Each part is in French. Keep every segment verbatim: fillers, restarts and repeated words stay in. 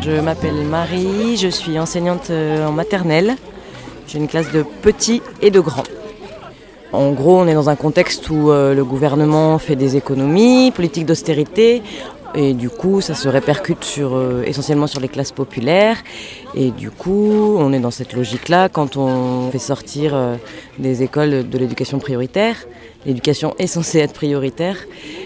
Je m'appelle Marie, je suis enseignante en maternelle. J'ai une classe de petits et de grands. En gros, on est dans un contexte où euh, le gouvernement fait des économies, politique d'austérité, et du coup, ça se répercute sur, euh, essentiellement sur les classes populaires. Et du coup, on est dans cette logique-là quand on fait sortir euh, des écoles de l'éducation prioritaire. L'éducation est censée être prioritaire.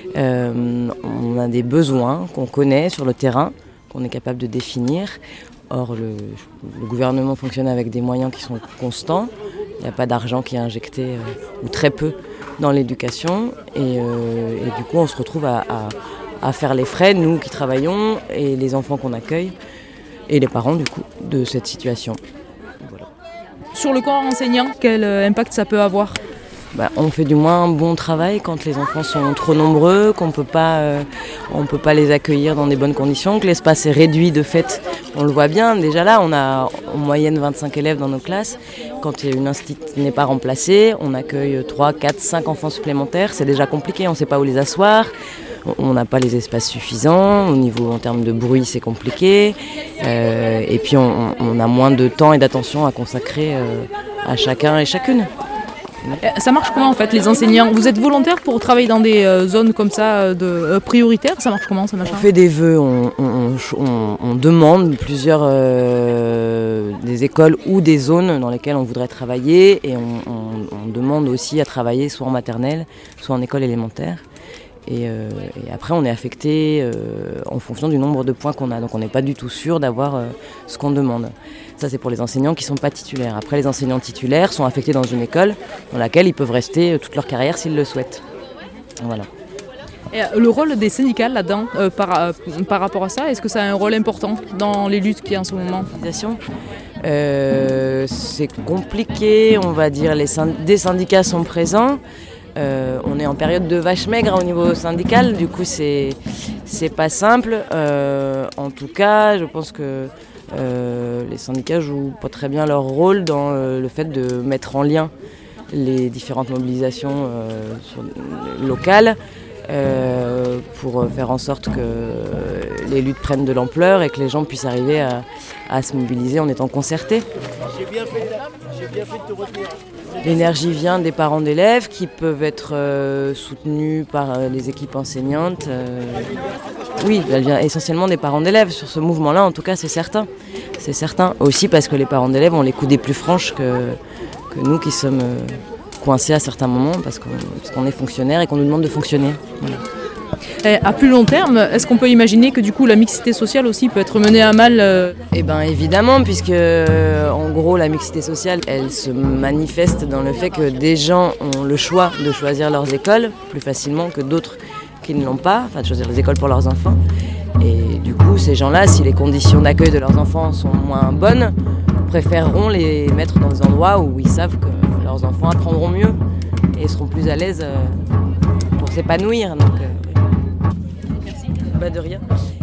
Euh, on a des besoins qu'on connaît sur le terrain, qu'on est capable de définir. Or, le, le gouvernement fonctionne avec des moyens qui sont constants. Il n'y a pas d'argent qui est injecté, euh, ou très peu, dans l'éducation. Et, euh, et du coup, on se retrouve à, à, à faire les frais, nous qui travaillons, et les enfants qu'on accueille, et les parents, du coup, de cette situation. Voilà. Sur le corps enseignant, quel impact ça peut avoir ? Bah, on fait du moins un bon travail quand les enfants sont trop nombreux, qu'on peut pas, euh, on ne peut pas les accueillir dans des bonnes conditions, que l'espace est réduit de fait. On le voit bien, déjà là, on a en moyenne vingt-cinq élèves dans nos classes. Quand une institut n'est pas remplacée, on accueille trois, quatre, cinq enfants supplémentaires. C'est déjà compliqué, on ne sait pas où les asseoir. On n'a pas les espaces suffisants. Au niveau, en termes de bruit, c'est compliqué. Euh, et puis, on, on a moins de temps et d'attention à consacrer euh, à chacun et chacune. Ça marche comment en fait les enseignants ? Vous êtes volontaire pour travailler dans des euh, zones comme ça de, euh, prioritaires ? Ça marche comment ça marche ? On fait des vœux, on, on, on, on demande plusieurs euh, des écoles ou des zones dans lesquelles on voudrait travailler et on, on, on demande aussi à travailler soit en maternelle, soit en école élémentaire. Et, euh, et après on est affecté euh, en fonction du nombre de points qu'on a, donc on n'est pas du tout sûr d'avoir euh, ce qu'on demande. Ça c'est pour les enseignants qui ne sont pas titulaires. Après les enseignants titulaires sont affectés dans une école dans laquelle ils peuvent rester euh, toute leur carrière s'ils le souhaitent. Voilà. Et le rôle des syndicats là-dedans, euh, par, euh, par rapport à ça, est-ce que ça a un rôle important dans les luttes qu'il y a en ce moment ? euh, C'est compliqué, on va dire, les synd- des syndicats sont présents. Euh, on est en période de vache maigre au niveau syndical, du coup c'est, c'est pas simple. Euh, en tout cas, je pense que euh, les syndicats jouent pas très bien leur rôle dans euh, le fait de mettre en lien les différentes mobilisations euh, sur, locales euh, pour faire en sorte que les luttes prennent de l'ampleur et que les gens puissent arriver à, à se mobiliser en étant concertés. J'ai bien fait, j'ai bien fait de te retenir. L'énergie vient des parents d'élèves qui peuvent être euh, soutenus par euh, les équipes enseignantes. Euh, oui, elle vient essentiellement des parents d'élèves. Sur ce mouvement-là, en tout cas, c'est certain. C'est certain. Aussi parce que les parents d'élèves ont les coudées plus franches que, que nous qui sommes euh, coincés à certains moments parce qu'on, parce qu'on est fonctionnaires et qu'on nous demande de fonctionner. Voilà. Et à plus long terme, est-ce qu'on peut imaginer que du coup la mixité sociale aussi peut être menée à mal euh... Eh bien évidemment, puisque euh, en gros la mixité sociale, elle se manifeste dans le fait que des gens ont le choix de choisir leurs écoles plus facilement que d'autres qui ne l'ont pas, enfin de choisir les écoles pour leurs enfants. Et du coup, ces gens-là, si les conditions d'accueil de leurs enfants sont moins bonnes, préféreront les mettre dans des endroits où ils savent que leurs enfants apprendront mieux et seront plus à l'aise euh, pour s'épanouir. Donc, euh, Bah de rien.